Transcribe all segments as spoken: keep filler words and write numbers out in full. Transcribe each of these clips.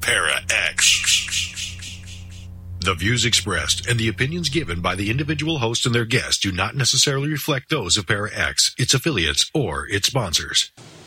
Para-X. The views expressed and the opinions given by the individual host and their guests do not necessarily reflect those of Para-X, its affiliates, or its sponsors.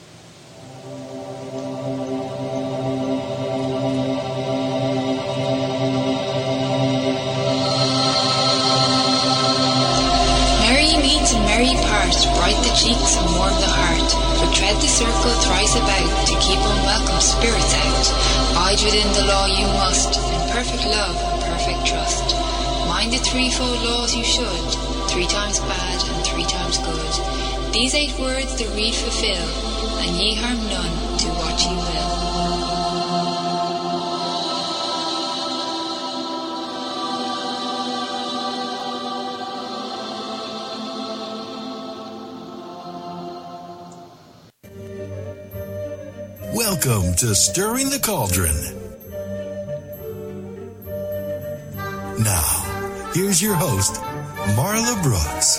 Merry part, bright the cheeks and warm the heart, but tread the circle thrice about, to keep unwelcome spirits out. Bide within the law you must, in perfect love and perfect trust. Mind the threefold laws you should, three times bad and three times good. These eight words the read fulfill, and ye harm none, do what ye will. Welcome to Stirring the Cauldron. Now, here's your host, Marla Brooks.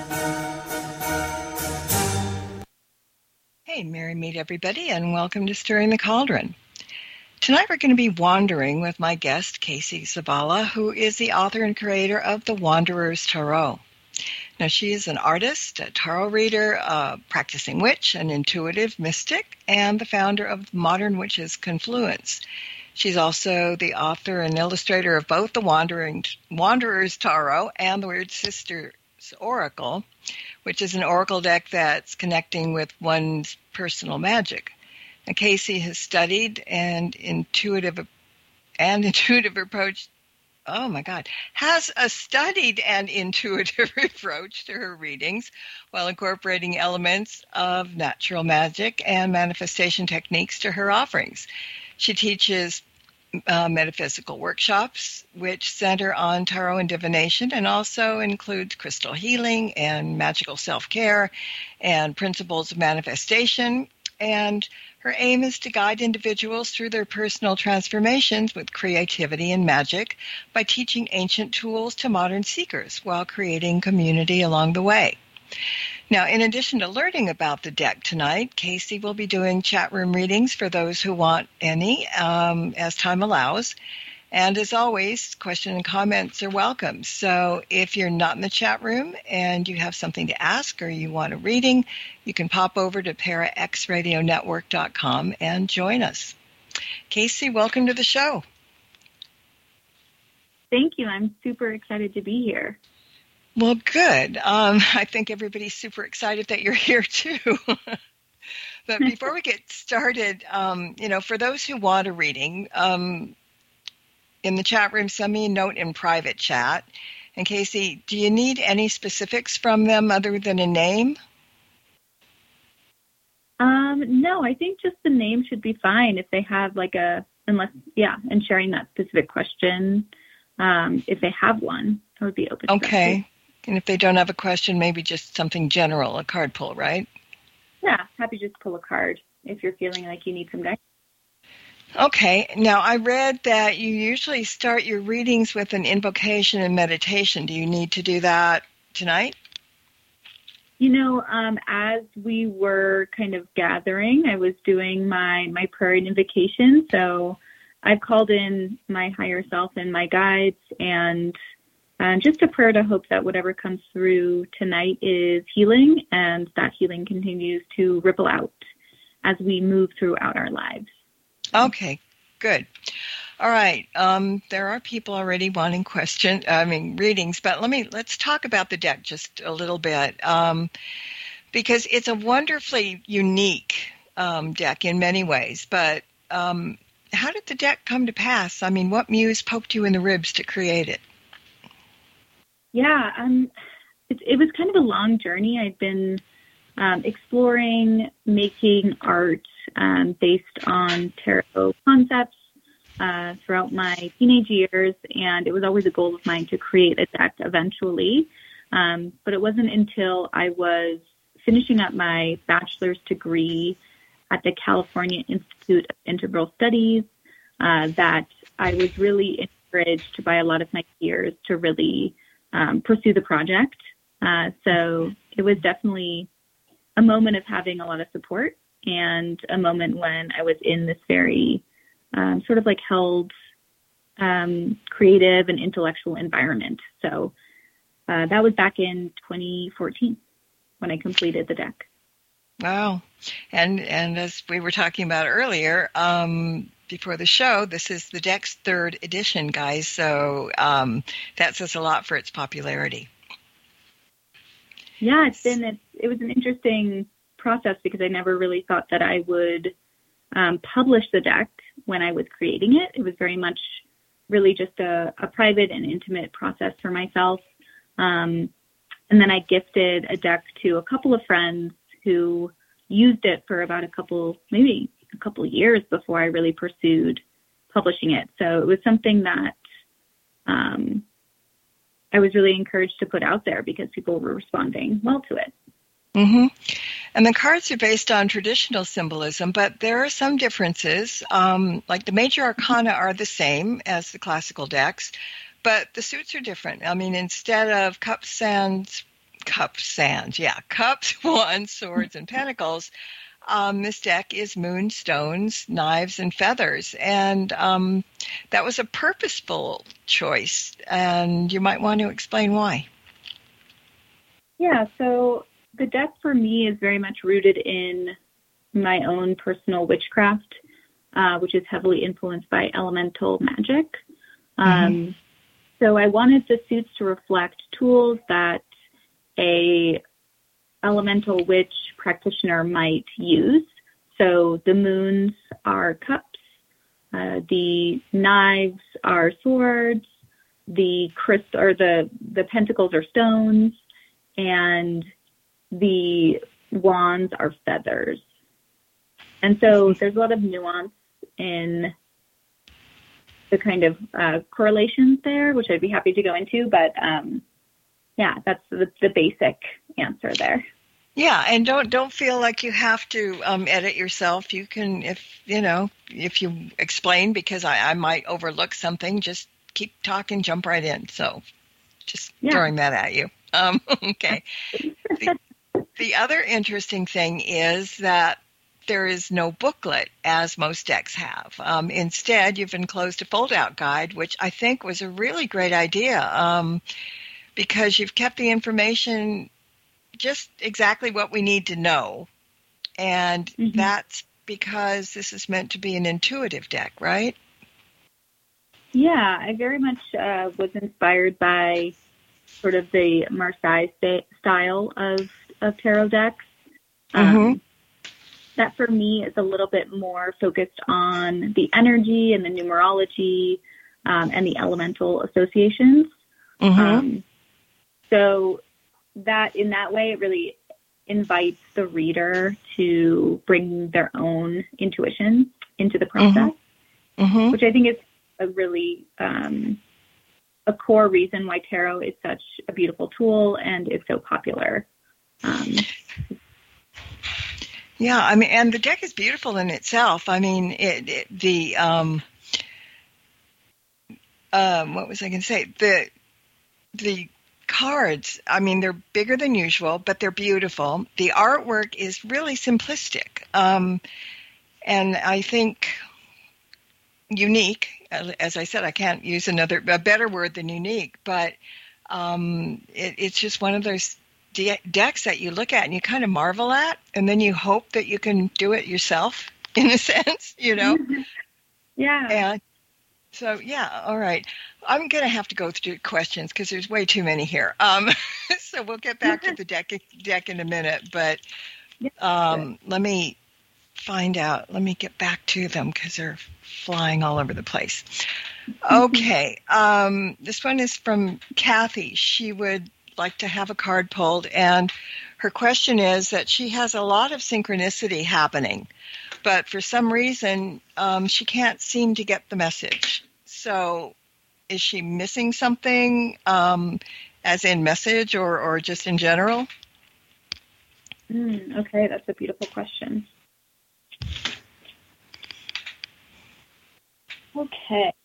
Hey, merry meet everybody, and welcome to Stirring the Cauldron. Tonight we're going to be wandering with my guest, Casey Zavala, who is the author and creator of The Wanderer's Tarot. Now, she is an artist, a tarot reader, a practicing witch, an intuitive mystic, and the founder of Modern Witches Confluence. She's also the author and illustrator of both the Wandering, Wanderer's Tarot and the Weird Sisters Oracle, which is an oracle deck that's connecting with one's personal magic. Now, Casey has studied and intuitive and intuitive approach Oh, my God, has a studied and intuitive approach to her readings while incorporating elements of natural magic and manifestation techniques to her offerings. She teaches uh, metaphysical workshops, which center on tarot and divination, and also include crystal healing and magical self-care and principles of manifestation. And her aim is to guide individuals through their personal transformations with creativity and magic by teaching ancient tools to modern seekers while creating community along the way. Now, in addition to learning about the deck tonight, Casey will be doing chat room readings for those who want any, um, as time allows. And as always, questions and comments are welcome. So if you're not in the chat room and you have something to ask or you want a reading, you can pop over to para x radio network dot com and join us. Casey, welcome to the show. Thank you. I'm super excited to be here. Well, good. Um, I think everybody's super excited that you're here, too. But before we get started, um, you know, for those who want a reading, um, in the chat room, send me a note in private chat. And Casey, do you need any specifics from them other than a name? Um, no, I think just the name should be fine if they have like a, unless, yeah, and sharing that specific question, um, if they have one, I would be open to Okay. that. And if they don't have a question, maybe just something general, a card pull, right? Yeah, happy to just pull a card if you're feeling like you need some guidance. Okay. Now, I read that you usually start your readings with an invocation and meditation. Do you need to do that tonight? You know, um, as we were kind of gathering, I was doing my, my prayer and invocation. So I've called in my higher self and my guides, and um, just a prayer to hope that whatever comes through tonight is healing, and that healing continues to ripple out as we move throughout our lives. Okay, good. All right. Um, there are people already wanting question, I mean, readings, but let me, let's talk about the deck just a little bit, um, because it's a wonderfully unique um, deck in many ways, but um, how did the deck come to pass? I mean, what muse poked you in the ribs to create it? Yeah, um, it, it was kind of a long journey. I'd been um, exploring making art um, based on tarot concepts uh, throughout my teenage years, and it was always a goal of mine to create a deck eventually. Um, but it wasn't until I was finishing up my bachelor's degree at the California Institute of Integral Studies uh, that I was really encouraged by a lot of my peers to really um, pursue the project. Uh, so it was definitely a moment of having a lot of support, and a moment when I was in this very um, sort of like held um, creative and intellectual environment. So uh, that was back in twenty fourteen when I completed the deck. Wow. And and as we were talking about earlier, um, before the show, this is the deck's third edition, guys. So um, that says a lot for its popularity. Yeah, it's been it, it was an interesting process because I never really thought that I would um, publish the deck when I was creating it. It was very much really just a, a private and intimate process for myself. Um, and then I gifted a deck to a couple of friends who used it for about a couple, maybe a couple years before I really pursued publishing it. So it was something that um, I was really encouraged to put out there because people were responding well to it. Mm-hmm. And the cards are based on traditional symbolism, but there are some differences. Um, like the major arcana are the same as the classical decks, but the suits are different. I mean, instead of cups, sands, cups, sands, yeah, cups, wands, swords, and pentacles, um, this deck is moon, stones, knives, and feathers. And um, that was a purposeful choice, and you might want to explain why. Yeah, so the deck for me is very much rooted in my own personal witchcraft, uh, which is heavily influenced by elemental magic. Um, mm-hmm. So I wanted the suits to reflect tools that a elemental witch practitioner might use. So the moons are cups, uh, the knives are swords, the crystal or the the pentacles are stones, and the wands are feathers. And so there's a lot of nuance in the kind of uh, correlations there, which I'd be happy to go into, but um, yeah, that's the, the basic answer there. Yeah, and don't don't feel like you have to um, edit yourself. You can, if you know, if you explain, because I, I might overlook something, just keep talking, jump right in. So just yeah. throwing that at you. Um, okay. the, the other interesting thing is that there is no booklet, as most decks have. Um, instead, you've enclosed a fold-out guide, which I think was a really great idea. Um, because you've kept the information just exactly what we need to know. And mm-hmm. that's because this is meant to be an intuitive deck, right? Yeah, I very much uh, was inspired by sort of the Marseille st- style of, of tarot decks. Um, mm-hmm. That for me is a little bit more focused on the energy and the numerology um, and the elemental associations. Mm-hmm. Um, So that in that way, it really invites the reader to bring their own intuition into the process, mm-hmm. Mm-hmm. which I think is a really um, a core reason why tarot is such a beautiful tool and is so popular. Um, yeah, I mean, and the deck is beautiful in itself. I mean, it, it the um, um, what was I going to say? The the cards, I mean, they're bigger than usual, but they're beautiful. The artwork is really simplistic. Um, and I think unique, as I said, I can't use another, a better word than unique, but um, it, it's just one of those de- decks that you look at and you kind of marvel at, and then you hope that you can do it yourself, in a sense, you know? Yeah. And so, yeah, all right. I'm going to have to go through questions because there's way too many here. Um, so we'll get back to the deck, deck in a minute. But um, let me find out. Let me get back to them because they're flying all over the place. Okay. Um, this one is from Kathy. She would like to have a card pulled. And her question is that she has a lot of synchronicity happening. But for some reason, um, she can't seem to get the message. So is she missing something, um, as in message or, or just in general? Mm, okay, that's a beautiful question. Okay.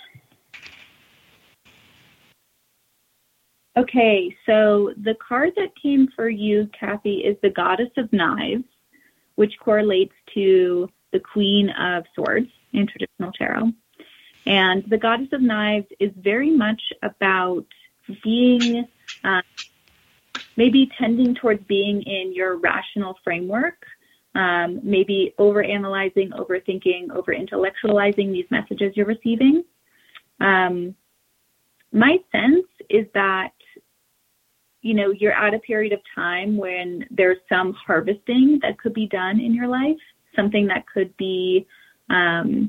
Okay, so the card that came for you, Kathy, is the Goddess of Knives, which correlates to the Queen of Swords. in traditional tarot. And the Goddess of Knives is very much about being, uh, maybe tending towards being in your rational framework, um, maybe overanalyzing, overthinking, over-intellectualizing these messages you're receiving. Um, my sense is that, you know, you're at a period of time when there's some harvesting that could be done in your life, something that could be um,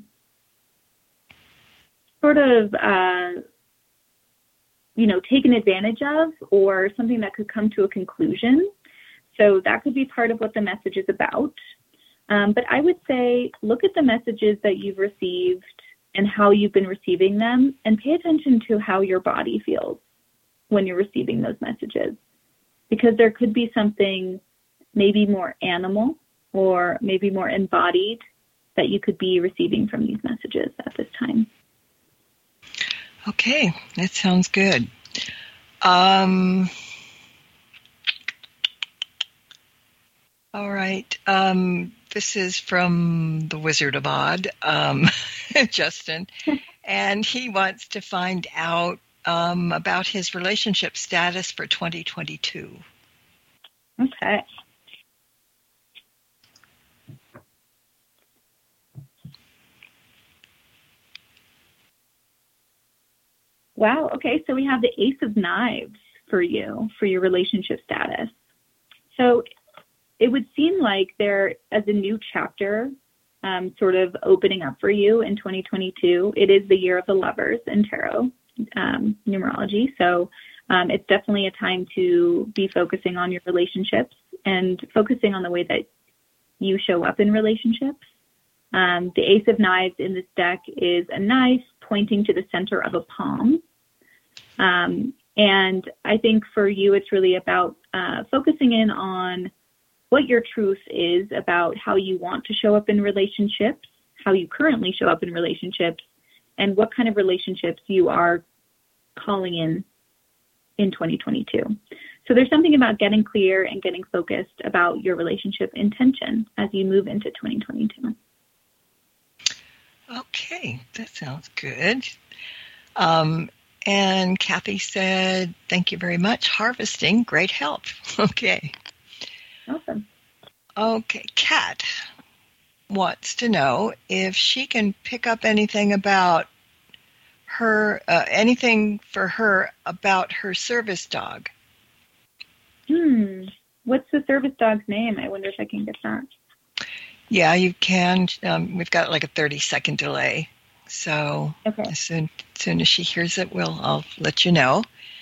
sort of, uh, you know, taken advantage of, or something that could come to a conclusion. So that could be part of what the message is about. Um, but I would say look at the messages that you've received and how you've been receiving them, and pay attention to how your body feels when you're receiving those messages. Because there could be something maybe more animal or maybe more embodied that you could be receiving from these messages at this time. Okay, that sounds good. Um, all right. Um, this is from the Wizard of Odd, um, Justin, and he wants to find out um, about his relationship status for twenty twenty-two. Okay. Wow. Okay. So we have the Ace of Knives for you, for your relationship status. So it would seem like there, as a new chapter, um, sort of opening up for you in twenty twenty-two. It is the year of the lovers in tarot um, numerology. So um, it's definitely a time to be focusing on your relationships and focusing on the way that you show up in relationships. Um, the Ace of Knives in this deck is a knife pointing to the center of a palm. Um, and I think for you, it's really about uh, focusing in on what your truth is about how you want to show up in relationships, how you currently show up in relationships, and what kind of relationships you are calling in in twenty twenty-two. So there's something about getting clear and getting focused about your relationship intention as you move into twenty twenty-two. Okay, that sounds good. Um, and Kathy said, thank you very much. Harvesting, great help. Okay. Awesome. Okay, Kat wants to know if she can pick up anything about her, uh, anything for her about her service dog. Hmm. What's the service dog's name? I wonder if I can get that. Yeah, you can. Um, we've got like a thirty second delay. So okay. as soon, as soon as she hears it, we'll, I'll let you know.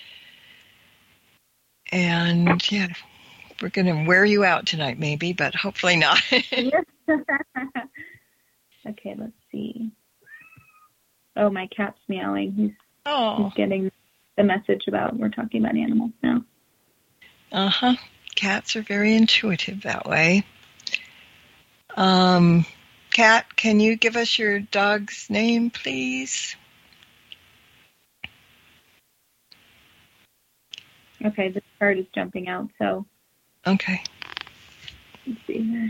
And yeah, we're going to wear you out tonight maybe, but hopefully not. Okay, let's see. Oh, my cat's meowing. He's, oh. he's getting the message about we're talking about animals now. Uh-huh. Cats are very intuitive that way. Um, Kat, can you give us your dog's name, please? Okay, the card is jumping out, so. Okay. Let's see here.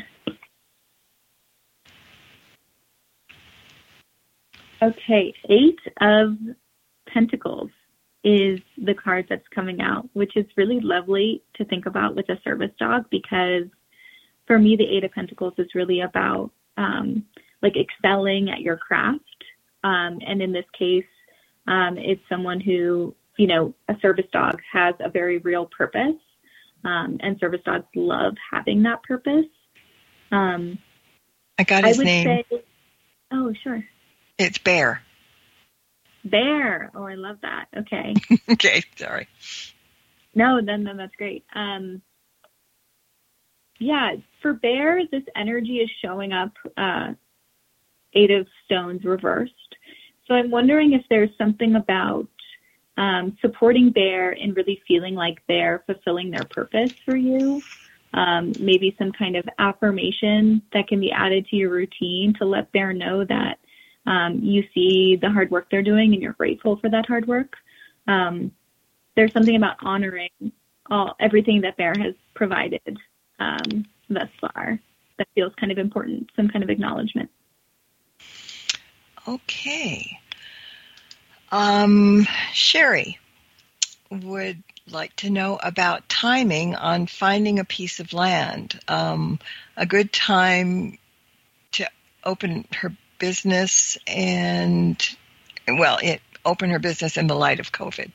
Okay, Eight of Pentacles is the card that's coming out, which is really lovely to think about with a service dog, because for me, the Eight of Pentacles is really about um, like excelling at your craft. Um, and in this case, um, it's someone who, you know, a service dog has a very real purpose. Um, and service dogs love having that purpose. Um, I got his I would name. Say, oh, sure. It's Bear. Bear. Oh, I love that. Okay. Okay, sorry. No, no, no, that's great. Um, yeah, for Bear, this energy is showing up uh, Eight of Stones reversed. So I'm wondering if there's something about um, supporting Bear and really feeling like they're fulfilling their purpose for you. Um, maybe some kind of affirmation that can be added to your routine to let Bear know that um, you see the hard work they're doing and you're grateful for that hard work. Um, there's something about honoring all everything that Bear has provided um, thus far that feels kind of important, some kind of acknowledgement. Okay. Um, Sherry would like to know about timing on finding a piece of land. Um, a good time to open her business and, well, it open her business in the light of COVID.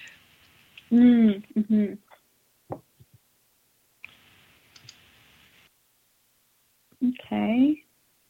Mm-hmm. Okay.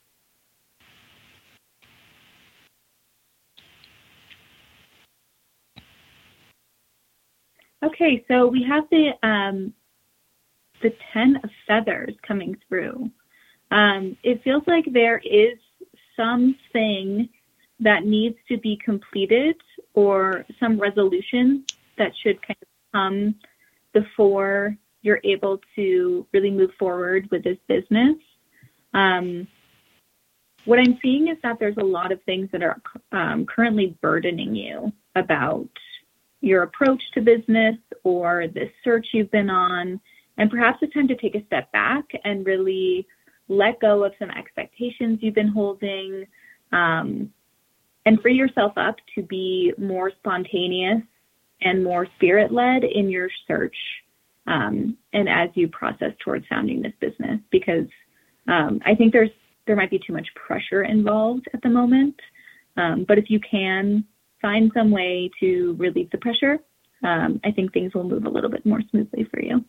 Okay, so we have the um, the Ten of Feathers coming through. Um, it feels like there is something that needs to be completed or some resolution that should kind of come before you're able to really move forward with this business. Um, what I'm seeing is that there's a lot of things that are um, currently burdening you about your approach to business or the search you've been on, and perhaps it's time to take a step back and really let go of some expectations you've been holding, um, and free yourself up to be more spontaneous and more spirit-led in your search, um, and as you process towards founding this business, because um, I think there's there might be too much pressure involved at the moment, um, but if you can find some way to relieve the pressure, um, I think things will move a little bit more smoothly for you.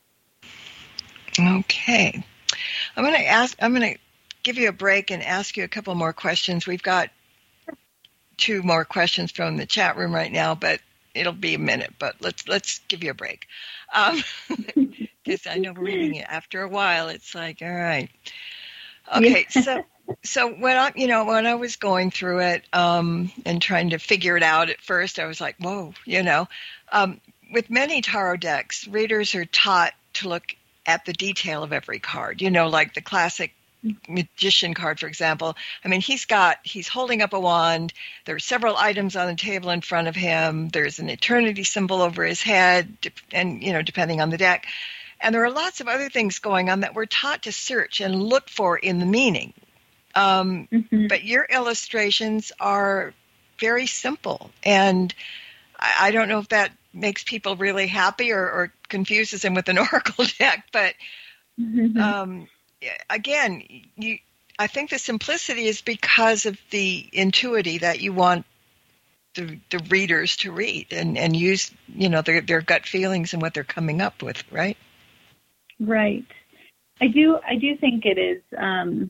Okay. I'm going to ask, I'm going to give you a break and ask you a couple more questions. We've got two more questions from the chat room right now, but it'll be a minute, but let's, let's give you a break. Um, because I know reading it after a while, it's like, all right. Okay. Yeah. So, So when I, you know, when I was going through it um, and trying to figure it out at first, I was like, whoa, you know. Um, with many tarot decks, readers are taught to look at the detail of every card, you know, like the classic magician card, for example. I mean, he's got, he's holding up a wand. There are several items on the table in front of him. There's an eternity symbol over his head, and, you know, depending on the deck. And there are lots of other things going on that we're taught to search and look for in the meaning. Um, mm-hmm. But your illustrations are very simple, and I, I don't know if that makes people really happy or, or confuses them with an oracle deck. But mm-hmm. um, again, you, I think the simplicity is because of the intuity that you want the, the readers to read and, and use, you know, their, their gut feelings and what they're coming up with, right? Right. I do. I do think it is. Um,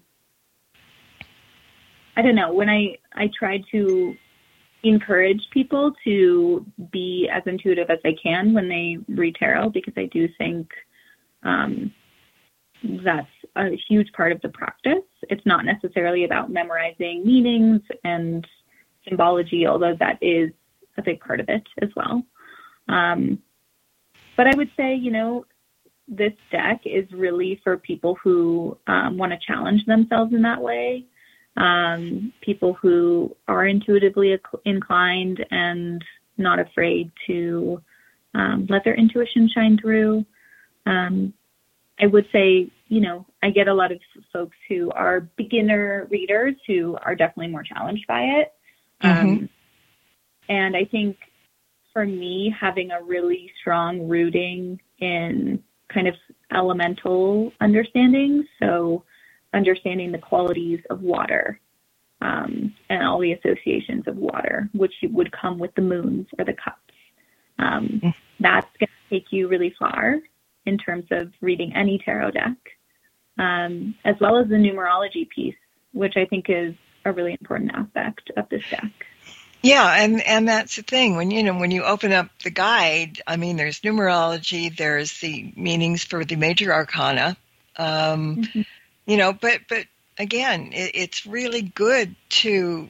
I don't know, when I, I try to encourage people to be as intuitive as they can when they read tarot, because I do think um, that's a huge part of the practice. It's not necessarily about memorizing meanings and symbology, although that is a big part of it as well. Um, but I would say, you know, this deck is really for people who um, want to challenge themselves in that way. Um, people who are intuitively inclined and not afraid to um, let their intuition shine through. Um, I would say, you know, I get a lot of folks who are beginner readers who are definitely more challenged by it. Mm-hmm. Um, and I think for me, having a really strong rooting in kind of elemental understanding, so understanding the qualities of water um, and all the associations of water, which would come with the moons or the cups. Um, mm. That's going to take you really far in terms of reading any tarot deck, um, as well as the numerology piece, which I think is a really important aspect of this deck. Yeah, and, and that's the thing. When you know when you open up the guide, I mean, there's numerology, there's the meanings for the major arcana. Um, mm-hmm. You know, but, but again, it, it's really good to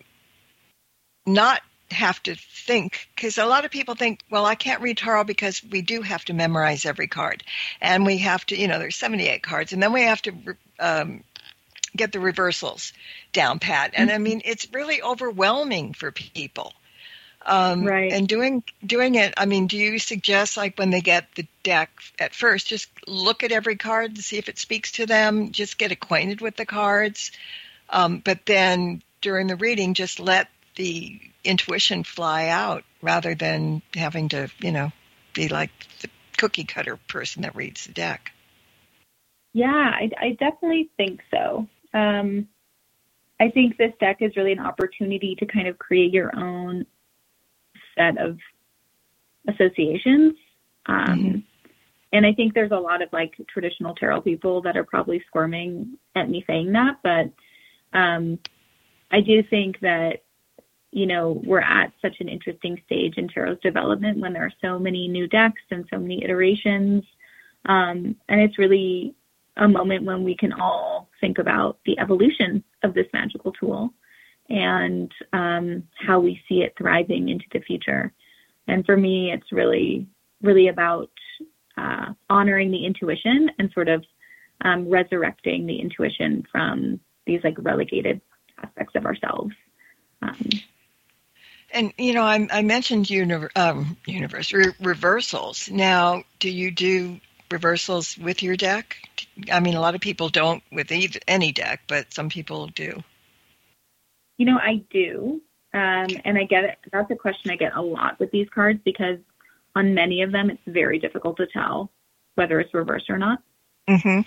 not have to think, because a lot of people think, well, I can't read tarot because we do have to memorize every card. And we have to, you know, there's seventy-eight cards, and then we have to um, get the reversals down pat. And I mean, it's really overwhelming for people. Um, right. And doing doing it, I mean, do you suggest, like, when they get the deck at first, just look at every card and see if it speaks to them, just get acquainted with the cards, um, but then during the reading, just let the intuition fly out rather than having to, you know, be like the cookie cutter person that reads the deck. Yeah, I, I definitely think so. Um, I think this deck is really an opportunity to kind of create your own set of associations. Um, mm-hmm. And I think there's a lot of like traditional tarot people that are probably squirming at me saying that, but um, I do think that, you know, we're at such an interesting stage in tarot's development when there are so many new decks and so many iterations. Um, and it's really a moment when we can all think about the evolution of this magical tool and um, how we see it thriving into the future. And for me, it's really, really about uh, honoring the intuition and sort of um, resurrecting the intuition from these like relegated aspects of ourselves. Um, and, you know, I, I mentioned uni- um, universe re- reversals. Now, do you do reversals with your deck? I mean, a lot of people don't with either, any deck, but some people do. You know, I do. Um, and I get it. That's a question I get a lot with these cards because on many of them, it's very difficult to tell whether it's reversed or not. Mm-hmm.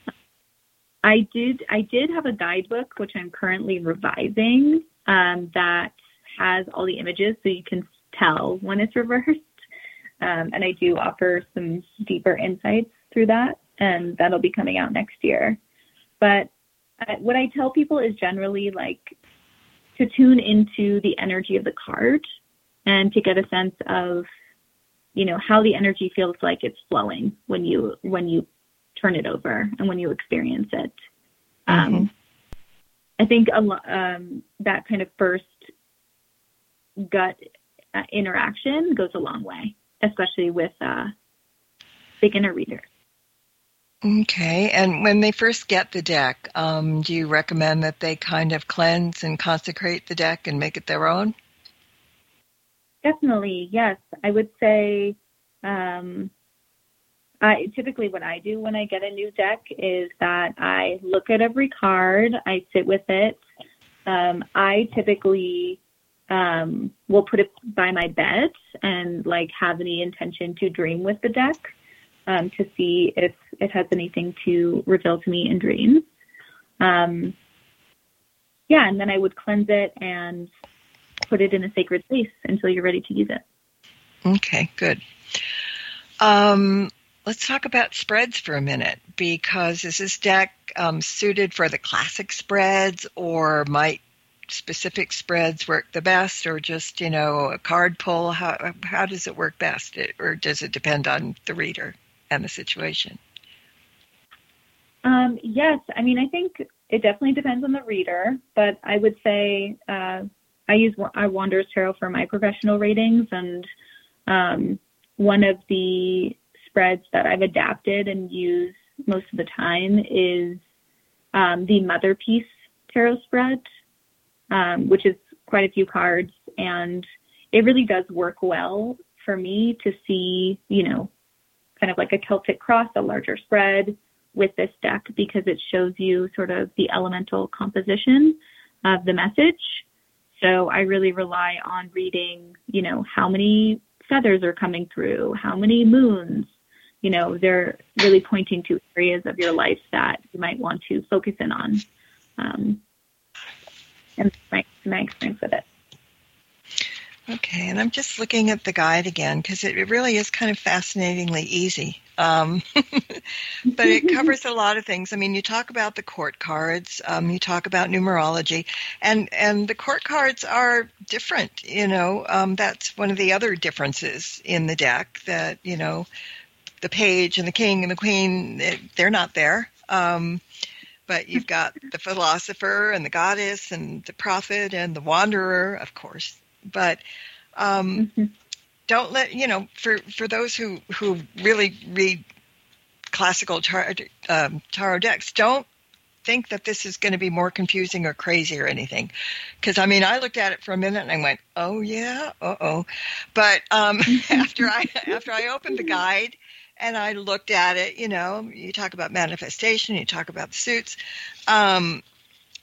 I did, I did have a guidebook, which I'm currently revising, um, that has all the images so you can tell when it's reversed. Um, and I do offer some deeper insights through that, and that'll be coming out next year. But uh, what I tell people is generally like to tune into the energy of the card and to get a sense of, you know, how the energy feels like it's flowing when you when you turn it over and when you experience it. Mm-hmm. Um, I think a lo- um, that kind of first gut uh, interaction goes a long way, especially with uh, beginner readers. Okay. And when they first get the deck, um, do you recommend that they kind of cleanse and consecrate the deck and make it their own? Definitely, yes. I would say um, I, typically what I do when I get a new deck is that I look at every card, I sit with it. Um, I typically um, will put it by my bed and like have the intention to dream with the deck. Um, to see if it has anything to reveal to me in dreams. Um, yeah, and then I would cleanse it and put it in a sacred space until you're ready to use it. Okay, good. Um, let's talk about spreads for a minute, because is this deck um, suited for the classic spreads, or might specific spreads work the best, or just, you know, a card pull? How, how does it work best, it, or does it depend on the reader and the situation? Um, yes. I mean, I think it definitely depends on the reader, but I would say uh, I use I Wanderers Tarot for my professional ratings, and um, one of the spreads that I've adapted and use most of the time is um, the Mother Peace Tarot spread, um, which is quite a few cards, and it really does work well for me to see, you know, kind of like a Celtic cross, a larger spread with this deck, because it shows you sort of the elemental composition of the message. So I really rely on reading, you know, how many feathers are coming through, how many moons, you know, they're really pointing to areas of your life that you might want to focus in on. Um, and my, my experience with it. Okay, and I'm just looking at the guide again because it, it really is kind of fascinatingly easy. Um, but it covers a lot of things. I mean, you talk about the court cards, um, you talk about numerology, and, and the court cards are different, you know. Um, that's one of the other differences in the deck, that, you know, the page and the king and the queen, they're not there. Um, but you've got the philosopher and the goddess and the prophet and the wanderer, of course. But um, mm-hmm. don't let, you know, for, for those who, who really read classical tar, um, tarot decks, don't think that this is going to be more confusing or crazy or anything. Because, I mean, I looked at it for a minute and I went, oh, yeah, uh-oh. But um, after I after I opened the guide and I looked at it, you know, you talk about manifestation, you talk about the suits, um,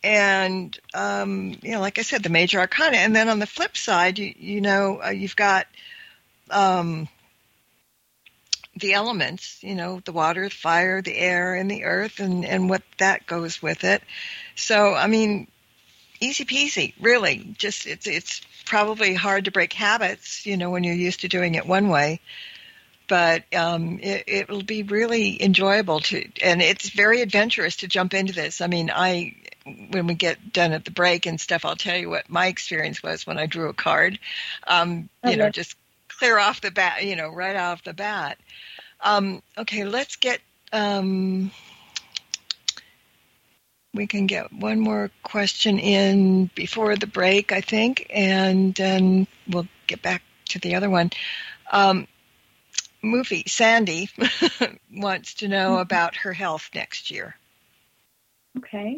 and, um, you know, like I said, the major arcana. And then on the flip side, you, you know, uh, you've got um, the elements, you know, the water, the fire, the air, and the earth, and, and what that goes with it. So, I mean, easy peasy, really. Just it's it's probably hard to break habits, you know, when you're used to doing it one way. But um, it, it will be really enjoyable to, and it's very adventurous to jump into this. I mean, I when we get done at the break and stuff, I'll tell you what my experience was when I drew a card. Um, you okay. know, just clear off the bat, you know, right off the bat. Um, okay, let's get. Um, we can get one more question in before the break, I think, and then we'll get back to the other one. Um, Movie Sandy wants to know about her health next year. Okay.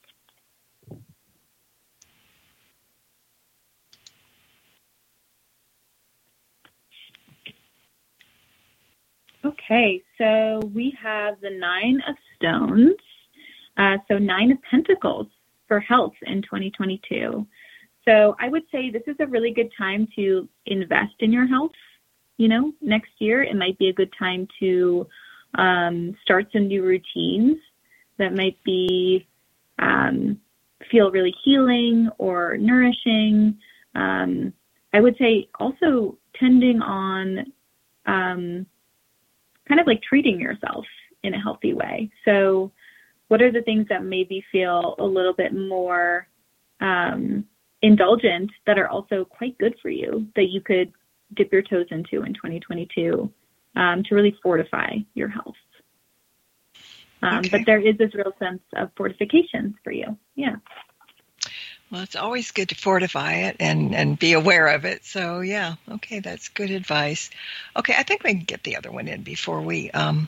Okay, so we have the Nine of Stones, uh, so Nine of Pentacles for health in twenty twenty-two. So I would say this is a really good time to invest in your health. You know, next year it might be a good time to um, start some new routines that might be um, feel really healing or nourishing. Um, I would say also tending on um, kind of like treating yourself in a healthy way. So what are the things that maybe feel a little bit more um, indulgent that are also quite good for you that you could dip your toes into in twenty twenty-two um, to really fortify your health. Um, okay. But there is this real sense of fortification for you. Yeah. Well, it's always good to fortify it and, and be aware of it. So, yeah, okay, that's good advice. Okay, I think we can get the other one in before we um,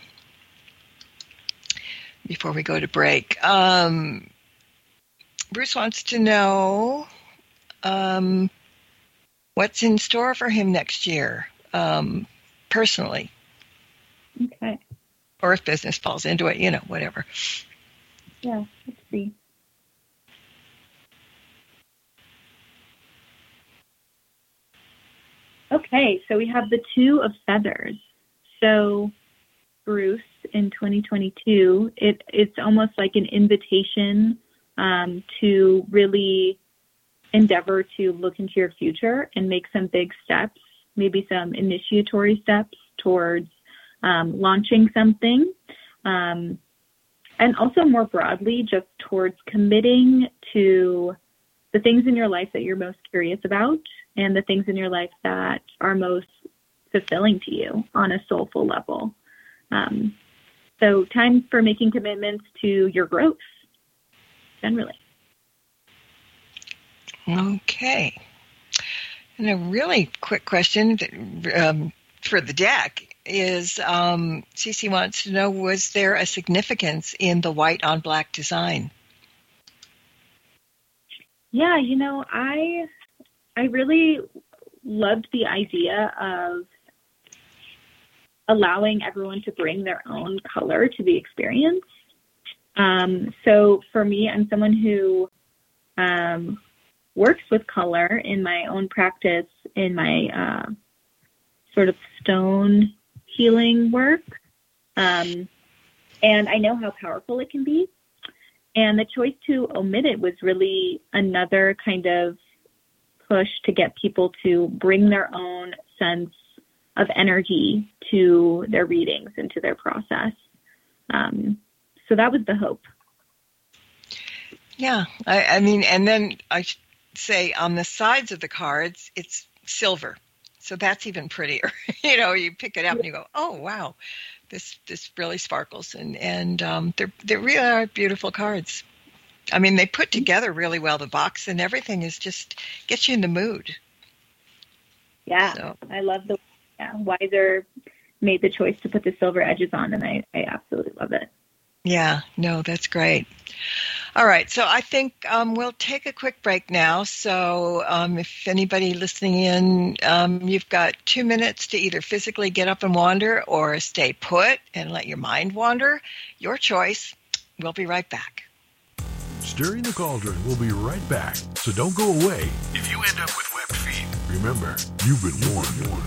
before we go to break. Um, Bruce wants to know um, what's in store for him next year, um, personally. Okay. Or if business falls into it, you know, whatever. Yeah, let's see. Okay, so we have the Two of Feathers. So Bruce, in twenty twenty-two, it, it's almost like an invitation um, to really endeavor to look into your future and make some big steps, maybe some initiatory steps towards um, launching something. Um, and also more broadly, just towards committing to the things in your life that you're most curious about and the things in your life that are most fulfilling to you on a soulful level. Um, so time for making commitments to your growth, generally. Okay. And a really quick question that, um, for the deck is, um, Cece wants to know, was there a significance in the white on black design? Yeah, you know, I I really loved the idea of allowing everyone to bring their own color to the experience. Um, so for me, I'm someone who um, works with color in my own practice, in my uh, sort of stone healing work. Um, and I know how powerful it can be. And the choice to omit it was really another kind of push to get people to bring their own sense of energy to their readings and to their process. Um, so that was the hope. Yeah, I, I mean, and then I should say on the sides of the cards, it's silver. So that's even prettier. You know, you pick it up and you go, oh, wow. This this really sparkles, and and um, they're they really are beautiful cards. I mean, they put together really well. The box and everything is just gets you in the mood. Yeah, so. I love the yeah, Wiser made the choice to put the silver edges on, and I, I absolutely love it. Yeah, no, that's great. All right, so I think um, we'll take a quick break now. So um, if anybody listening in, um, you've got two minutes to either physically get up and wander or stay put and let your mind wander. Your choice. We'll be right back. Stirring the Cauldron will be right back, so don't go away. If you end up with webbed feet, remember, you've been warned.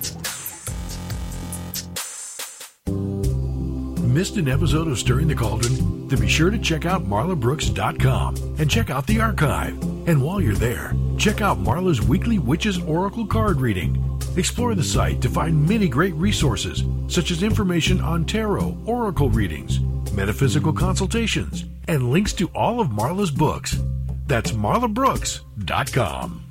Missed an episode of Stirring the Cauldron? Then be sure to check out marla brooks dot com and check out the archive. And while you're there, check out Marla's weekly Witches Oracle card reading. Explore the site to find many great resources, such as information on tarot, oracle readings, metaphysical consultations, and links to all of Marla's books. That's marla brooks dot com.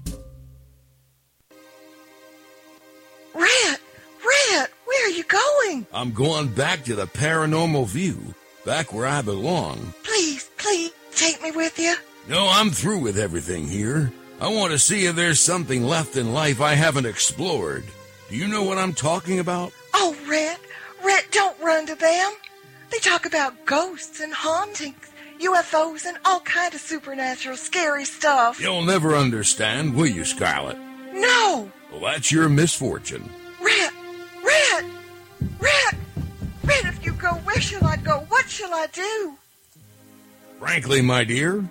Rat! Rat! Where are you going? I'm going back to the Paranormal View, back where I belong. Please, please, take me with you. No, I'm through with everything here. I want to see if there's something left in life I haven't explored. Do you know what I'm talking about? Oh, Rat, Rat, don't run to them. They talk about ghosts and hauntings, U F Os, and all kind of supernatural scary stuff. You'll never understand, will you, Scarlet? No! Well, that's your misfortune. Rat! Rat! Rat! Rat, if you go, where shall I go? What shall I do? Frankly, my dear...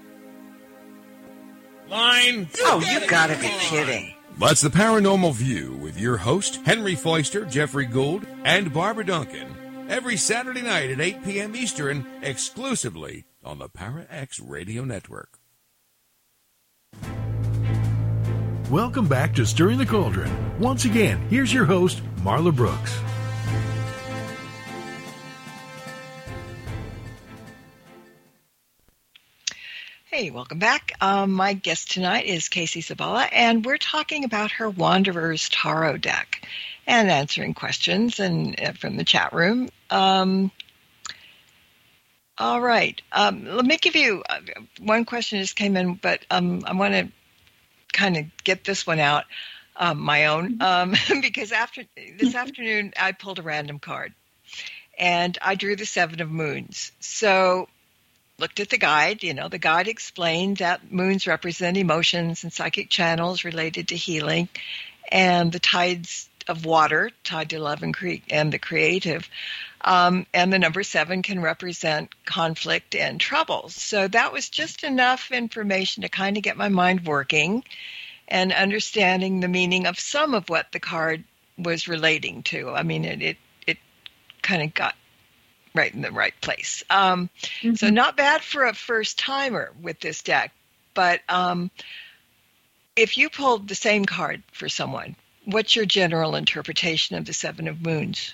Line! Oh, you gotta be kidding. That's the Paranormal View with your host, Henry Foister, Jeffrey Gould, and Barbara Duncan. Every Saturday night at eight p.m. Eastern, exclusively on the ParaX Radio Network. Welcome back to Stirring the Cauldron. Once again, here's your host, Marla Brooks. Hey, welcome back. Um, my guest tonight is Casey Zavala, and we're talking about her Wanderer's Tarot deck and answering questions and uh, from the chat room. Um, all right. Um, let me give you uh, one question just came in, but um, I want to kind of get this one out, um, my own, um, because after this afternoon I pulled a random card, and I drew the Seven of Moons. So looked at the guide. You know, the guide explained that moons represent emotions and psychic channels related to healing, and the tides of water, tied to love and, cre- and the creative. Um, and the number seven can represent conflict and troubles. So that was just enough information to kind of get my mind working and understanding the meaning of some of what the card was relating to. I mean, it it, it kind of got right in the right place. Um, mm-hmm. So not bad for a first timer with this deck. But um, if you pulled the same card for someone, what's your general interpretation of the Seven of Moons?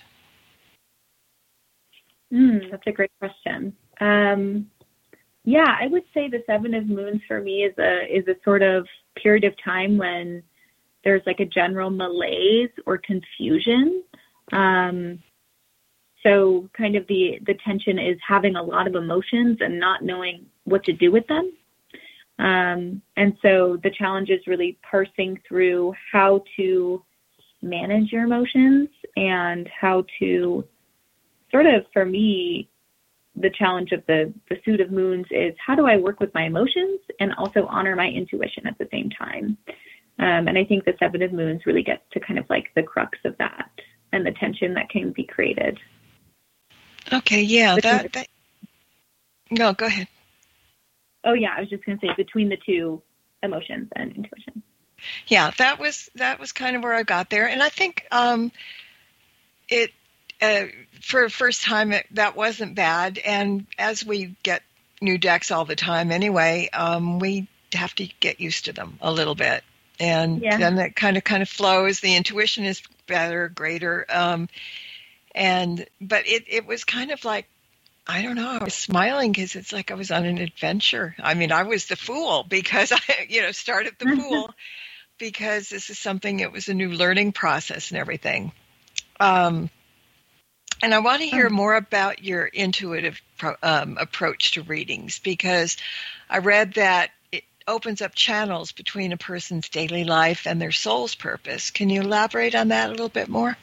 Mm, that's a great question. Um, yeah, I would say the Seven of Moons for me is a is a sort of period of time when there's like a general malaise or confusion. Um, so kind of the, the tension is having a lot of emotions and not knowing what to do with them. Um, and so the challenge is really parsing through how to manage your emotions and how to sort of, for me, the challenge of the, the suit of moons is how do I work with my emotions and also honor my intuition at the same time? Um, and I think the Seven of Moons really gets to kind of like the crux of that and the tension that can be created. Okay, yeah. That, that, no, go ahead. Oh, yeah, I was just going to say between the two, emotions and intuition. Yeah, that was that was kind of where I got there. And I think um, it, uh, for first time, it, that wasn't bad. And as we get new decks all the time anyway, um, we have to get used to them a little bit. And yeah. then it kind of kind of flows. The intuition is better, greater. Um, and but it, it was kind of like, I don't know, I was smiling because it's like I was on an adventure. I mean, I was the fool because I, you know, started the fool because this is something, it was a new learning process and everything. Um, and I want to hear more about your intuitive pro, um, approach to readings, because I read that it opens up channels between a person's daily life and their soul's purpose. Can you elaborate on that a little bit more?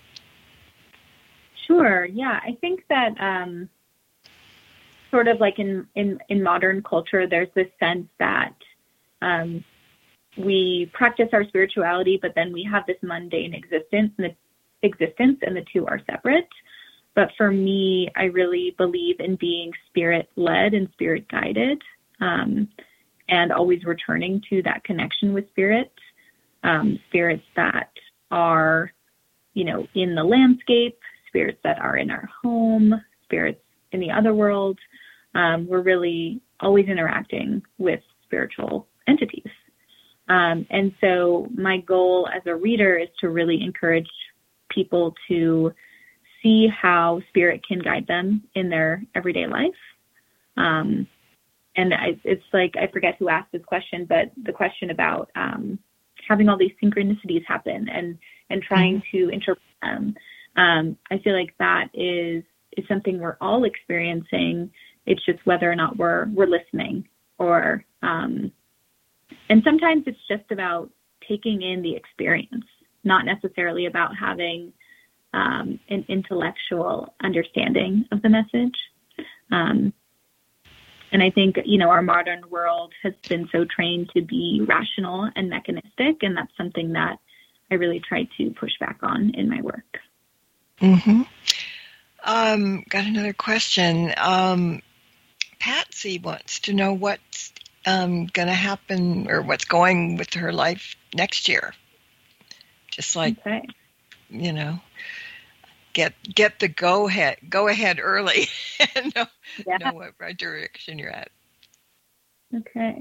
Sure. Yeah, I think that um, sort of like in, in, in modern culture, there's this sense that um, we practice our spirituality, but then we have this mundane existence, and the existence, and the two are separate. But for me, I really believe in being spirit-led and spirit-guided. um, and always returning to that connection with spirit, um, spirits that are, you know, in the landscape, spirits that are in our home, spirits in the other world. Um, we're really always interacting with spiritual entities. Um, and so my goal as a reader is to really encourage people to see how spirit can guide them in their everyday life. Um, and I, it's like, I forget who asked this question, but the question about um, having all these synchronicities happen and, and trying mm-hmm. to interpret them. Um, I feel like that is, is something we're all experiencing. It's just whether or not we're, we're listening or, um, and sometimes it's just about taking in the experience, not necessarily about having um, an intellectual understanding of the message. Um, and I think, you know, our modern world has been so trained to be rational and mechanistic, and that's something that I really try to push back on in my work. Mm-hmm. Um, got another question. Um, Patsy wants to know what's um, going to happen or what's going with her life next year. Just like, okay. you know, get get the go ahead go ahead early and know, yeah. know what right direction you're at. Okay.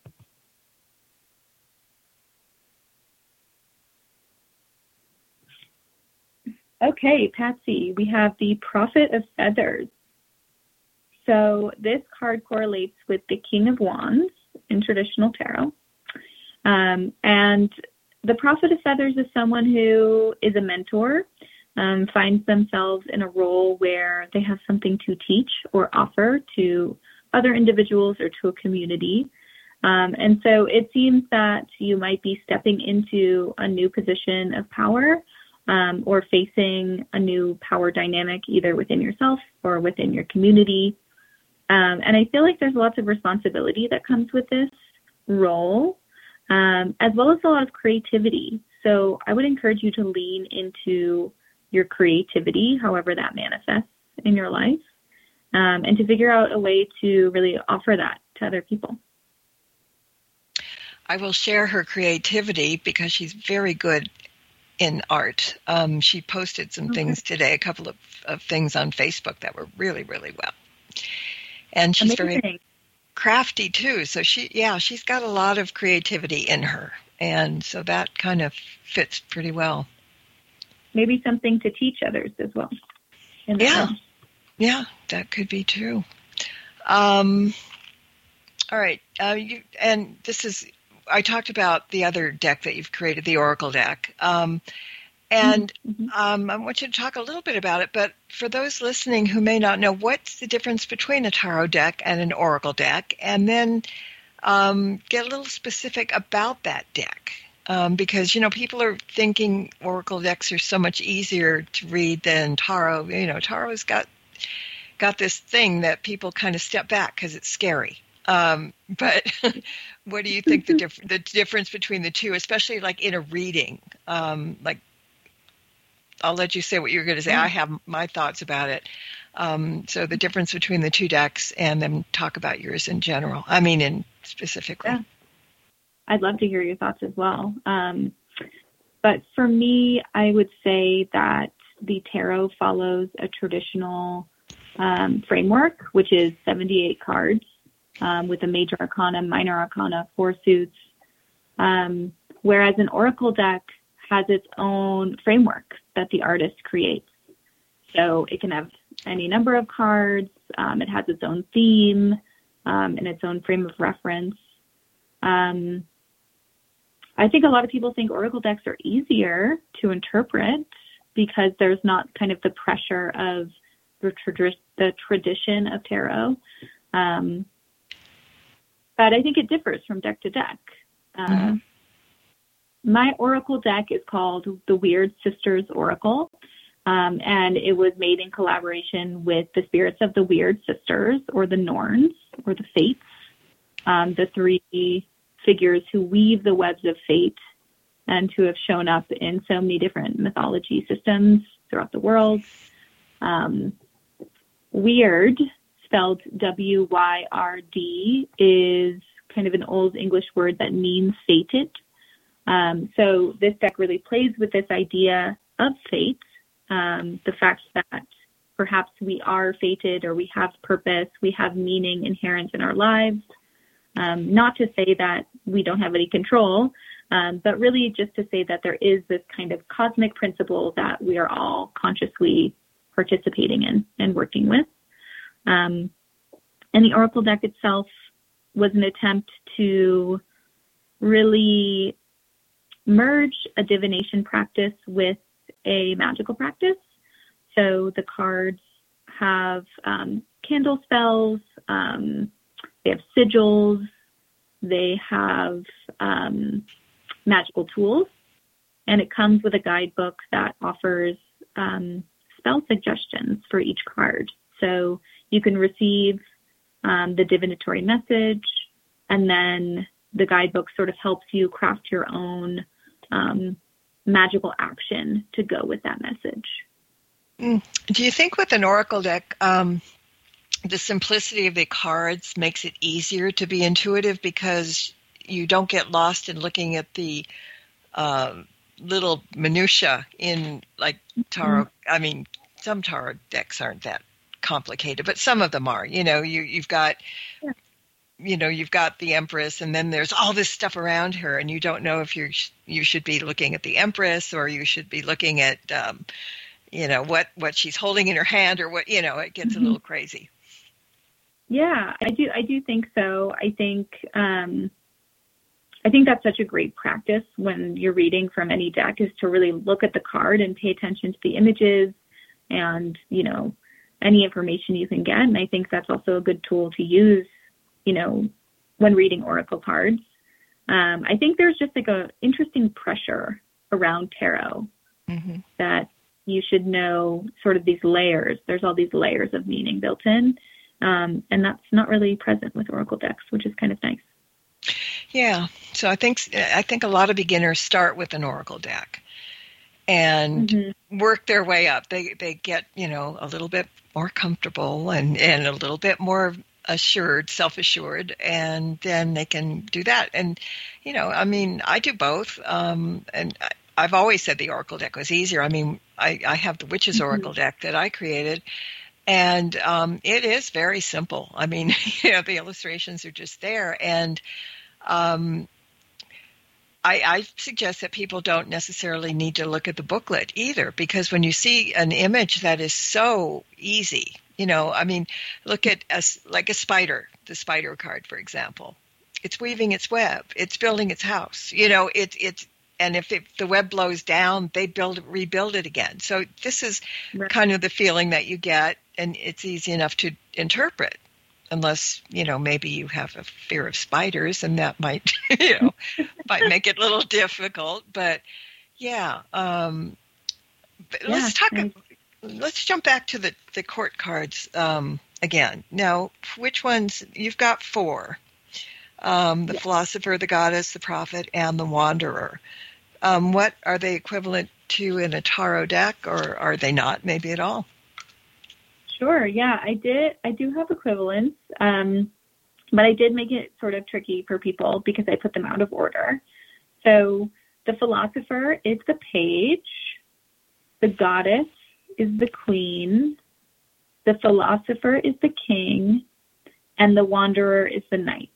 Okay, Patsy, we have the Prophet of Feathers. So this card correlates with the King of Wands in traditional tarot. Um, and the Prophet of Feathers is someone who is a mentor, um, finds themselves in a role where they have something to teach or offer to other individuals or to a community. Um, and so it seems that you might be stepping into a new position of power, um, or facing a new power dynamic either within yourself or within your community. Um, and I feel like there's lots of responsibility that comes with this role, um, as well as a lot of creativity. So I would encourage you to lean into your creativity, however that manifests in your life, um, and to figure out a way to really offer that to other people. I will share her creativity because she's very good in art. Um, she posted some okay. things today, a couple of, of things on Facebook that were really, really well. And she's Amazing. Very crafty too. So she, yeah, she's got a lot of creativity in her. And so that kind of fits pretty well. Maybe something to teach others as well. Yeah. Way. Yeah, that could be true. Um, all right. Uh, you, and this is, I talked about the other deck that you've created, the Oracle deck. Um, and mm-hmm. um, I want you to talk a little bit about it, but for those listening who may not know, what's the difference between a tarot deck and an Oracle deck? And then um, get a little specific about that deck. Um, because, you know, people are thinking Oracle decks are so much easier to read than tarot. You know, tarot's got, got this thing that people kind of step back because it's scary. Um, but what do you think the, diff- the difference between the two, especially like in a reading? Um, like, I'll let you say what you're going to say. I have my thoughts about it. Um, so the difference between the two decks and then talk about yours in general. I mean, in specifically. Yeah. I'd love to hear your thoughts as well. Um, but for me, I would say that the tarot follows a traditional um, framework, which is seventy-eight cards. Um, with a major arcana, minor arcana, four suits, um, whereas an oracle deck has its own framework that the artist creates. So it can have any number of cards, um, it has its own theme, um, and its own frame of reference. Um, I think a lot of people think oracle decks are easier to interpret because there's not kind of the pressure of the, trad- the tradition of tarot. Um, But I think it differs from deck to deck. Uh, mm-hmm. My oracle deck is called the Weird Sisters Oracle, um, and it was made in collaboration with the spirits of the Weird Sisters, or the Norns, or the Fates, um, the three figures who weave the webs of fate and who have shown up in so many different mythology systems throughout the world. Um, weird, spelled W Y R D, is kind of an old English word that means fated. Um, so this deck really plays with this idea of fate, um, the fact that perhaps we are fated, or we have purpose, we have meaning inherent in our lives. Um, not to say that we don't have any control, um, but really just to say that there is this kind of cosmic principle that we are all consciously participating in and working with. Um, and the Oracle deck itself was an attempt to really merge a divination practice with a magical practice. So the cards have um, candle spells, um, they have sigils, they have um, magical tools, and it comes with a guidebook that offers um, spell suggestions for each card. So you can receive um, the divinatory message, and then the guidebook sort of helps you craft your own um, magical action to go with that message. Mm. Do you think with an Oracle deck, um, the simplicity of the cards makes it easier to be intuitive because you don't get lost in looking at the uh, little minutia in like tarot? Mm-hmm. I mean, some tarot decks aren't that complicated, but some of them are. You know, you, you've got, yeah. you know, you've got the Empress, and then there's all this stuff around her, and you don't know if you you should be looking at the Empress or you should be looking at, um, you know, what, what she's holding in her hand, or what, you know, it gets mm-hmm. a little crazy. Yeah, I do. I do think so. I think, um, I think that's such a great practice when you're reading from any deck, is to really look at the card and pay attention to the images and, you know, any information you can get. And I think that's also a good tool to use, you know, when reading Oracle cards. Um, I think there's just like a interesting pressure around tarot mm-hmm. that you should know sort of these layers. There's all these layers of meaning built in. Um, and that's not really present with Oracle decks, which is kind of nice. Yeah. So I think, I think a lot of beginners start with an Oracle deck and mm-hmm. work their way up. They, they get, you know, a little bit more comfortable and, and a little bit more assured, self-assured, and then they can do that. And, you know, I mean, I do both. Um, and I, I've always said the Oracle deck was easier. I mean, I, I have the Witch's mm-hmm. Oracle deck that I created, and um, it is very simple. I mean, you know, the illustrations are just there. And um, I, I suggest that people don't necessarily need to look at the booklet either, because when you see an image that is so easy, you know, I mean, look at a, like a spider, the spider card, for example. It's weaving its web. It's building its house. You know, it, it's, and if it, the web blows down, they build, rebuild it again. So this is right. kind of the feeling that you get, and it's easy enough to interpret, unless, you know, maybe you have a fear of spiders, and that might, you know, might make it a little difficult. But yeah, um, but yeah let's talk. Nice. Let's jump back to the, the court cards um, again. Now, which ones? You've got four. Um, the yeah. Philosopher, the Goddess, the Prophet, and the Wanderer. Um, what are they equivalent to in a tarot deck, or are they not maybe at all? Sure, yeah, I did. I do have equivalents, um, but I did make it sort of tricky for people because I put them out of order. So the Philosopher is the Page, the Goddess is the Queen, the Philosopher is the King, and the Wanderer is the Knight.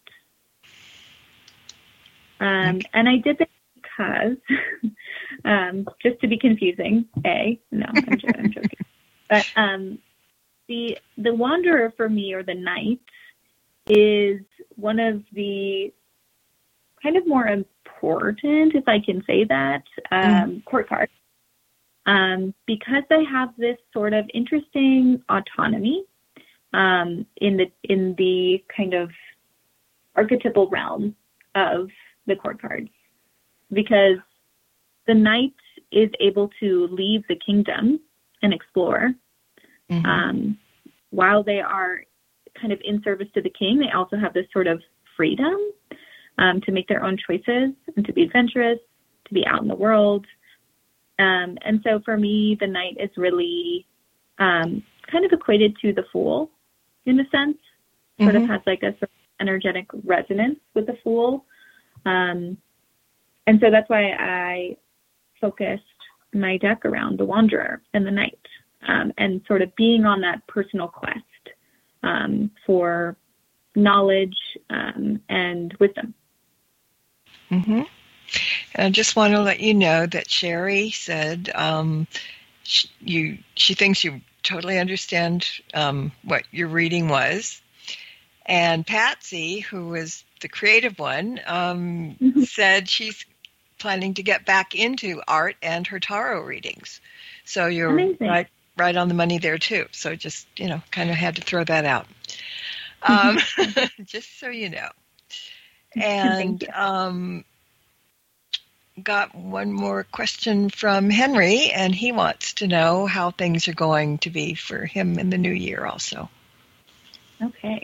Um, okay. And I did that because, um, just to be confusing, A, no, I'm, jo- I'm joking. But um, the the Wanderer for me, or the Knight, is one of the kind of more important, if I can say that, um, mm. court cards. Um, because they have this sort of interesting autonomy um, in the in the kind of archetypal realm of the court cards, because the knight is able to leave the kingdom and explore. Mm-hmm. Um, while they are kind of in service to the king, they also have this sort of freedom um, to make their own choices and to be adventurous, to be out in the world. Um, and so for me, the knight is really um, kind of equated to the fool, in a sense, sort Mm-hmm. of has like a sort of energetic resonance with the Fool. Um, and so that's why I focused my deck around the Wanderer and the Knight, um, and sort of being on that personal quest um, for knowledge um, and wisdom. Mm-hmm. And I just want to let you know that Sherry said um, she, you she thinks you totally understand um, what your reading was. And Patsy, who was the creative one, um, Mm-hmm. said she's planning to get back into art and her tarot readings. So you're Amazing. right right on the money there, too. So just, you know, kind of had to throw that out. Um, just so you know. And you. um, got one more question from Henry, and he wants to know how things are going to be for him in the new year also. Okay.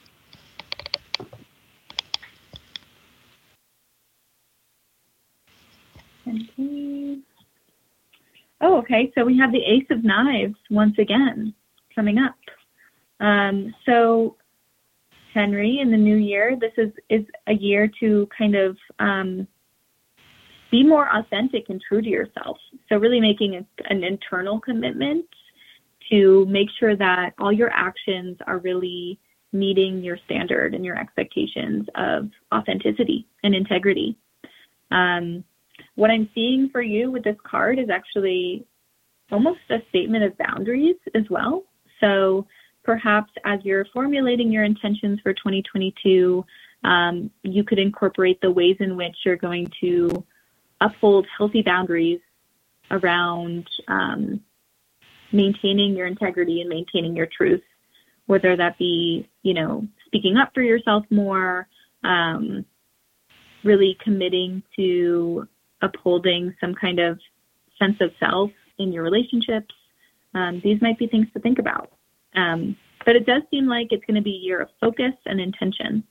Oh, okay. So we have the Ace of Knives once again coming up. Um, so Henry, in the new year, this is, is a year to kind of um, be more authentic and true to yourself. So really making a, an internal commitment to make sure that all your actions are really meeting your standard and your expectations of authenticity and integrity. Um, what I'm seeing for you with this card is actually almost a statement of boundaries as well. So perhaps as you're formulating your intentions for twenty twenty-two, um, you could incorporate the ways in which you're going to uphold healthy boundaries around um, maintaining your integrity and maintaining your truth, whether that be, you know, speaking up for yourself more, um, really committing to upholding some kind of sense of self in your relationships. Um, these might be things to think about. Um, but it does seem like it's going to be a year of focus and intention.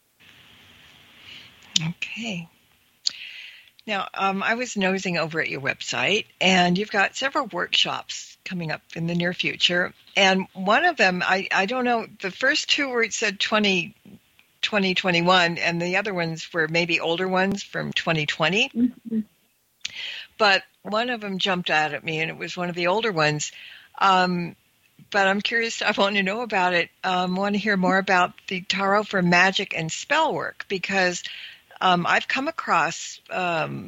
Okay. Now, um, I was nosing over at your website, and you've got several workshops coming up in the near future. And one of them, I, I don't know, the first two where it said twenty, twenty twenty-one, and the other ones were maybe older ones from twenty twenty. Mm-hmm. But one of them jumped out at me, and it was one of the older ones. Um, but I'm curious, I want to know about it. I um, want to hear more about the Tarot for Magic and Spell Work, because um, I've come across um,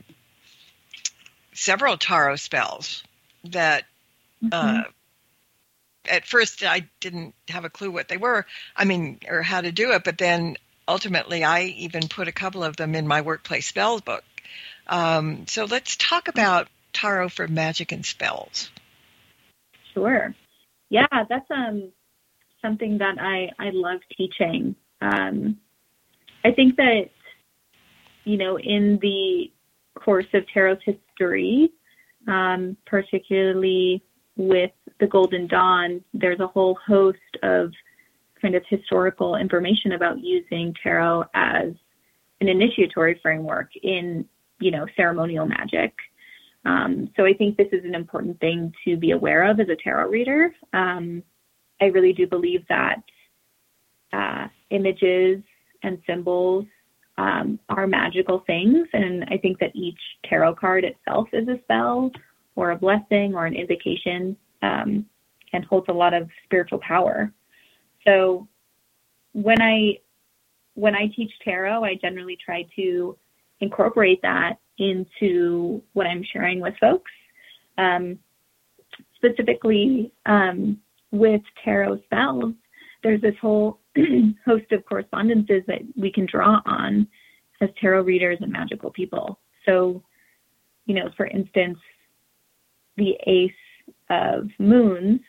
several tarot spells that Mm-hmm. uh, at first I didn't have a clue what they were, I mean, or how to do it, but then ultimately I even put a couple of them in my workplace spells book. Um, so let's talk about Tarot for Magic and Spells. Sure. Yeah, that's um something that I, I love teaching. Um, I think that, you know, in the course of Tarot's history, um, particularly with the Golden Dawn, there's a whole host of kind of historical information about using tarot as an initiatory framework in, you know, ceremonial magic. Um, so I think this is an important thing to be aware of as a tarot reader. Um, I really do believe that uh, images and symbols um, are magical things, and I think that each tarot card itself is a spell or a blessing or an invocation, um, and holds a lot of spiritual power. So when I when I teach tarot, I generally try to incorporate that into what I'm sharing with folks. Um, specifically um, with tarot spells, there's this whole host of correspondences that we can draw on as tarot readers and magical people. So, you know, for instance, the Ace of Moons,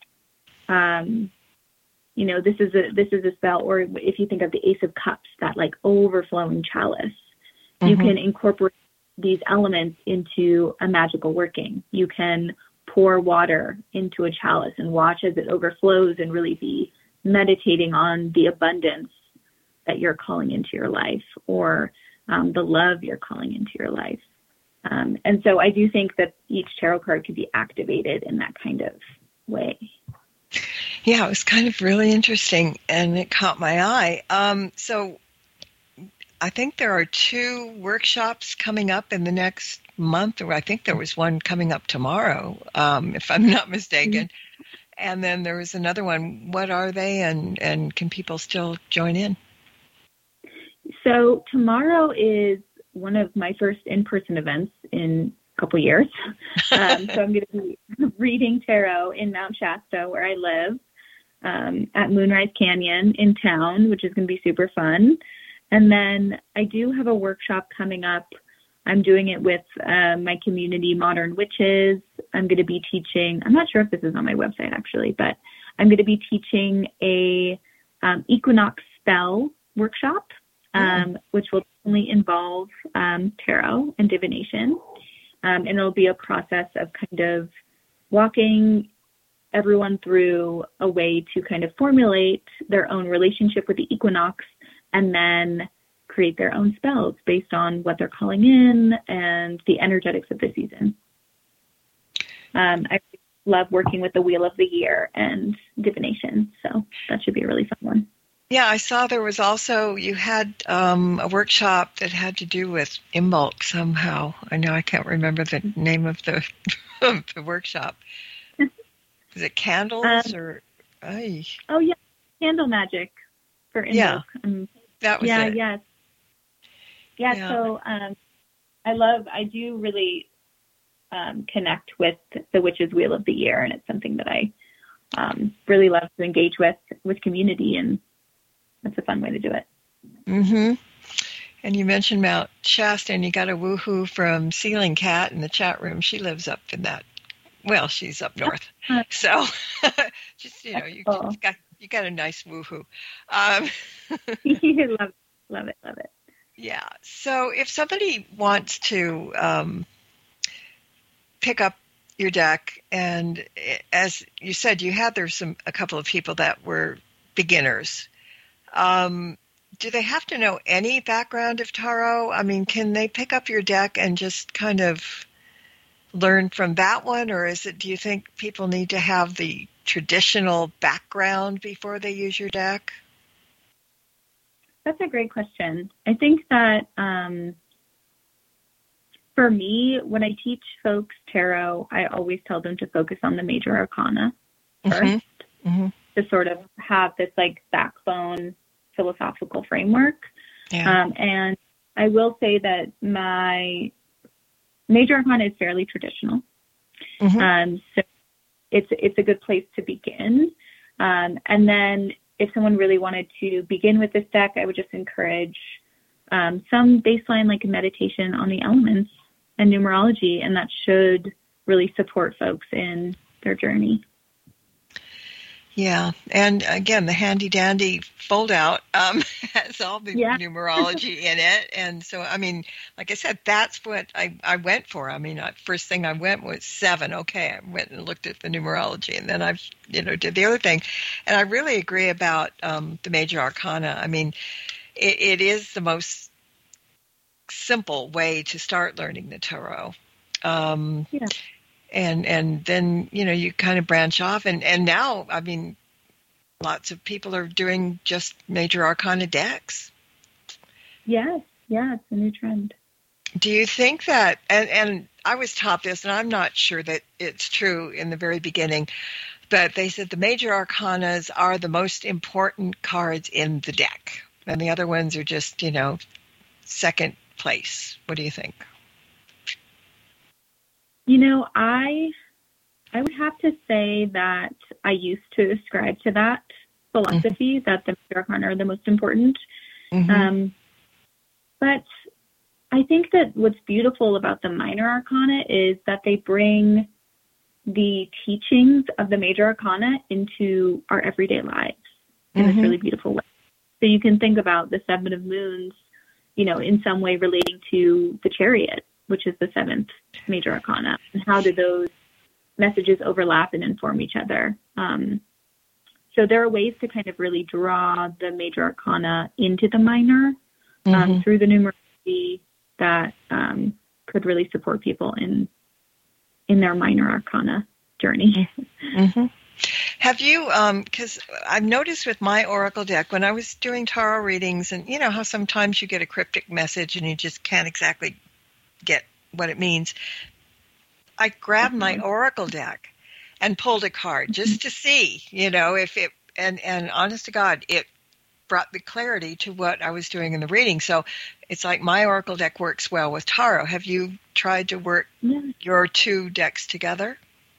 um, you know, this is a this is a spell, or if you think of the Ace of Cups, that like overflowing chalice, mm-hmm. you can incorporate these elements into a magical working. You can pour water into a chalice and watch as it overflows and really be meditating on the abundance that you're calling into your life, or um, the love you're calling into your life. Um, and so I do think that each tarot card can be activated in that kind of way. Yeah, it was kind of really interesting, and it caught my eye. Um, so I think there are two workshops coming up in the next month, or I think there was one coming up tomorrow, um, if I'm not mistaken. Mm-hmm. And then there was another one. What are they, and, and can people still join in? So tomorrow is one of my first in-person events in a couple years. Um, so I'm going to be reading tarot in Mount Shasta, where I live, um, at Moonrise Canyon in town, which is going to be super fun. And then I do have a workshop coming up. I'm doing it with uh, my community, Modern Witches. I'm going to be teaching, I'm not sure if this is on my website actually, but I'm going to be teaching a um, equinox spell workshop, um, mm. which will only involve um, tarot and divination. Um, and it'll be a process of kind of walking everyone through a way to kind of formulate their own relationship with the equinox and then create their own spells based on what they're calling in and the energetics of the season. Um, I love working with the Wheel of the Year and divination, so that should be a really fun one. Yeah, I saw there was also, you had um, a workshop that had to do with Imbolc somehow. I know I can't remember the name of the, of the workshop. Is it candles um, or? Ay. Oh, yeah, candle magic for Imbolc. Yeah, um, that was yeah, it. Yes. Yeah, yeah, so um, I love, I do really um, connect with the Witch's Wheel of the Year, and it's something that I um, really love to engage with, with community, and that's a fun way to do it. Mm-hmm. And you mentioned Mount Shasta, and you got a woohoo from Ceiling Cat in the chat room. She lives up in that, well, she's up north. So just, you know, you cool. just got, you got a nice woohoo. Um, love, love it, love it. Yeah. So if somebody wants to um, pick up your deck, and as you said, you had there some a couple of people that were beginners. Um, do they have to know any background of tarot? I mean, can they pick up your deck and just kind of learn from that one, or is it? Do you think people need to have the traditional background before they use your deck? That's a great question. I think that um, for me, when I teach folks tarot, I always tell them to focus on the major arcana first, mm-hmm. Mm-hmm. to sort of have this like backbone philosophical framework. Yeah. Um, and I will say that my major arcana is fairly traditional. Mm-hmm. Um, so it's it's a good place to begin. Um, and then if someone really wanted to begin with this deck, I would just encourage um, some baseline like meditation on the elements and numerology, and that should really support folks in their journey. Yeah, and again, the handy-dandy fold-out um, has all the yeah. numerology in it, and so, I mean, like I said, that's what I, I went for. I mean, I, first thing I went was seven. Okay, I went and looked at the numerology, and then I, you know, did the other thing, and I really agree about um, the major arcana. I mean, it, it is the most simple way to start learning the tarot. Um, yeah. And and then, you know, you kind of branch off. And, and now, I mean, lots of people are doing just major arcana decks. Yes, yeah, it's a new trend. Do you think that, and, and I was taught this, and I'm not sure that it's true in the very beginning, but they said the major arcanas are the most important cards in the deck. And the other ones are just, you know, second place. What do you think? You know, I I would have to say that I used to ascribe to that philosophy, mm-hmm. that the major arcana are the most important. Mm-hmm. Um, but I think that what's beautiful about the minor arcana is that they bring the teachings of the major arcana into our everyday lives in mm-hmm. this really beautiful way. So you can think about the Seven of Moons, you know, in some way relating to the Chariot, which is the seventh major arcana, and how do those messages overlap and inform each other. Um, so there are ways to kind of really draw the major arcana into the minor um, mm-hmm. through the numerology that um, could really support people in in their minor arcana journey. Mm-hmm. Have you, because um, I've noticed with my Oracle deck, when I was doing tarot readings, and you know how sometimes you get a cryptic message and you just can't exactly get what it means, I grabbed my Oracle deck and pulled a card just to see, you know, if it, and, and honest to God, it brought the clarity to what I was doing in the reading. So it's like my Oracle deck works well with tarot. Have you tried to work yeah. your two decks together?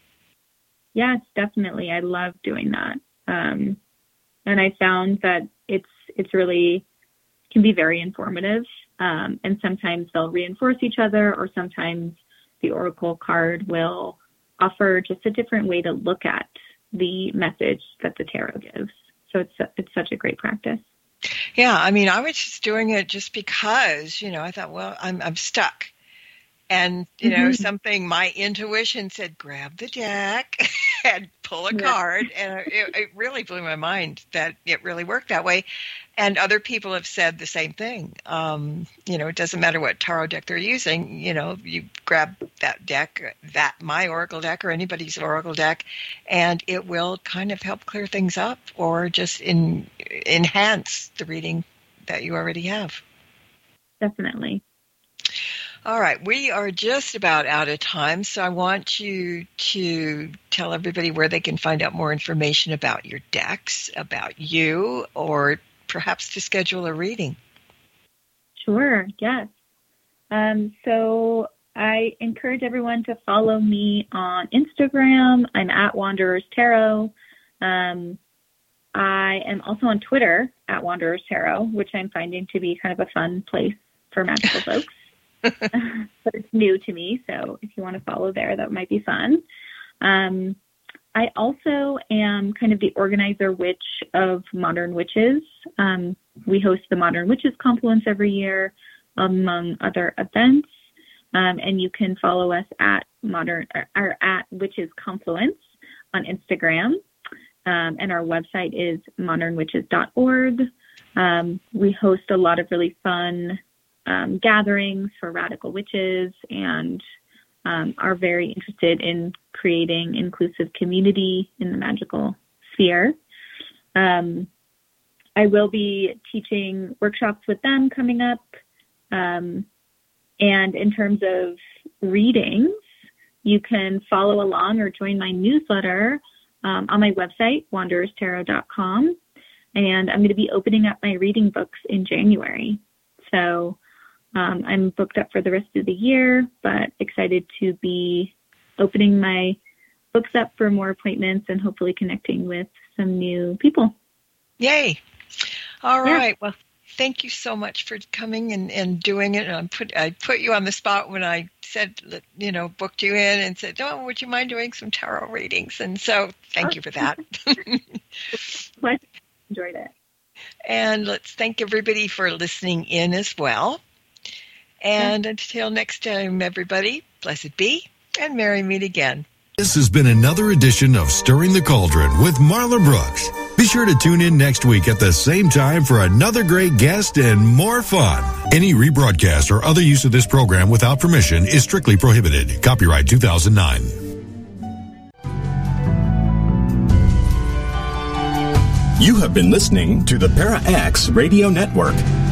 Yes, definitely. I love doing that. Um, and I found that it's it's really can be very informative. Um, and sometimes they'll reinforce each other, or sometimes the Oracle card will offer just a different way to look at the message that the tarot gives. So it's it's such a great practice. Yeah, I mean, I was just doing it just because, you know, I thought, well, I'm I'm stuck. And, you know, mm-hmm. something, my intuition said, grab the deck and pull a yeah. card. And it, it really blew my mind that it really worked that way. And other people have said the same thing. Um, you know, it doesn't matter what tarot deck they're using. You know, you grab that deck, that my Oracle deck or anybody's Oracle deck, and it will kind of help clear things up or just in, enhance the reading that you already have. Definitely. All right, we are just about out of time, so I want you to tell everybody where they can find out more information about your decks, about you, or perhaps to schedule a reading. Sure, yes. Um, so I encourage everyone to follow me on Instagram. I'm at Wanderers Tarot. Um, I am also on Twitter at Wanderers Tarot, which I'm finding to be kind of a fun place for magical folks. But it's new to me, so if you want to follow there, that might be fun. Um, I also am kind of the organizer witch of Modern Witches. Um, we host the Modern Witches Confluence every year, among other events, um, and you can follow us at Modern or, or at Witches Confluence on Instagram, um, and our website is modern witches dot org. Um, we host a lot of really fun Um, gatherings for radical witches, and um, are very interested in creating inclusive community in the magical sphere. Um, I will be teaching workshops with them coming up. Um, and in terms of readings, you can follow along or join my newsletter um, on my website, wanderers tarot dot com. And I'm going to be opening up my reading books in January. So Um, I'm booked up for the rest of the year, but excited to be opening my books up for more appointments and hopefully connecting with some new people. Yay. All yeah. right. Well, thank you so much for coming and, and doing it. And I put, I put you on the spot when I said, you know, booked you in and said, oh, would you mind doing some tarot readings? And so thank oh. you for that. I enjoyed it. And let's thank everybody for listening in as well. And yeah. until next time, everybody, blessed be, and merry meet again. This has been another edition of Stirring the Cauldron with Marla Brooks. Be sure to tune in next week at the same time for another great guest and more fun. Any rebroadcast or other use of this program without permission is strictly prohibited. Copyright two thousand nine. You have been listening to the Para X Radio Network.